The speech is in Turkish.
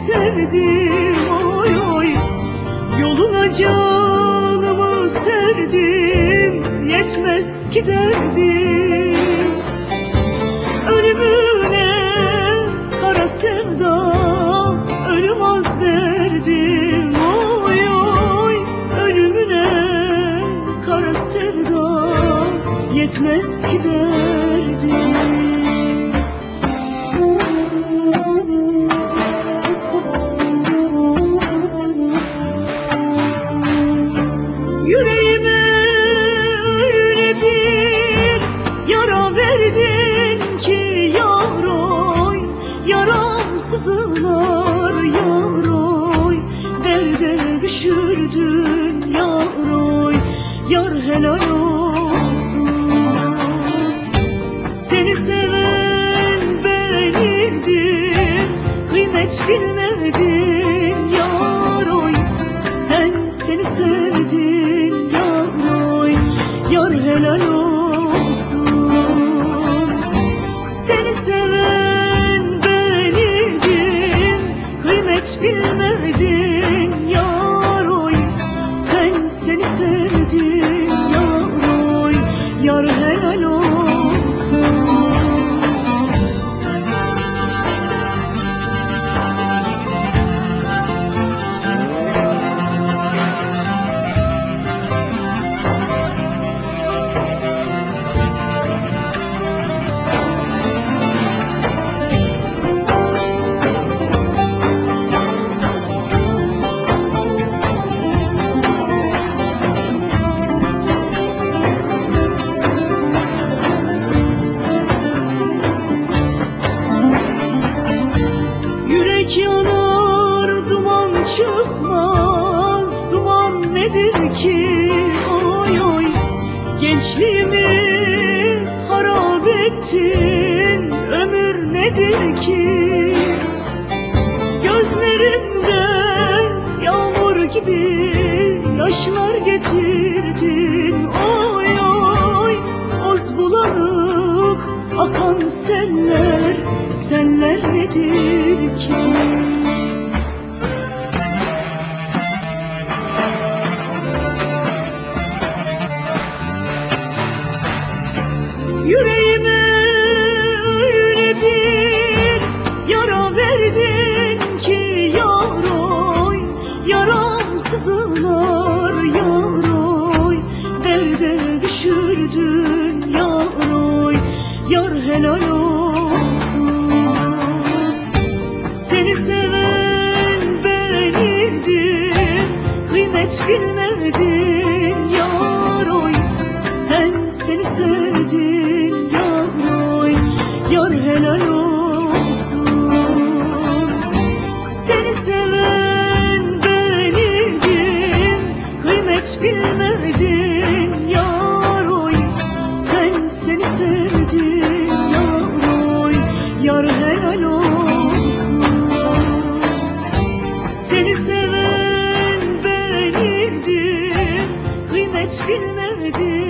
sevdim oy oy. Yoluna canımı serdim, yetmez ki derdim. Ölümüne kara sevda, ölüm az derdim oy oy. Ölümüne kara sevda, yetmez ki derdim. Yüreğime öyle bir yara verdin ki yar oy. Yaram sızılar yar oy. Derde düşürdün yar oy. Yar helal olsun. Seni seven benimdim, kıymet bilmedin yar oy. Seni sevdin yar oy. Yar helal olsun. Seni seven benimdim, kıymet bilmedin yar oy. Seni sevdin yar oy. Yar helal olsun. Yürek yanar, duman çıkmaz. Duman nedir ki oy oy. Gençliğimi harap ettin, ömür nedir ki. Gözlerimden yağmur gibi yaşlar getirdin oy oy. Oz bulanık akan seller, seller nedir ki. Yüreğime öyle bir yara verdin ki yar oy. Yaram sızılar yar oy. Derde düşürdün yar oy. Yar helal olsun. Seni seven benimdim, kıymet bilmedin yar oy. Seni sevdin yar oy. Yar helal olsun. Seni seven benimdim, kıymet bilmedin yar oy. Seni sevdin yar oy. Yar helal olsun. Seni seven benimdim, kıymet bilmedin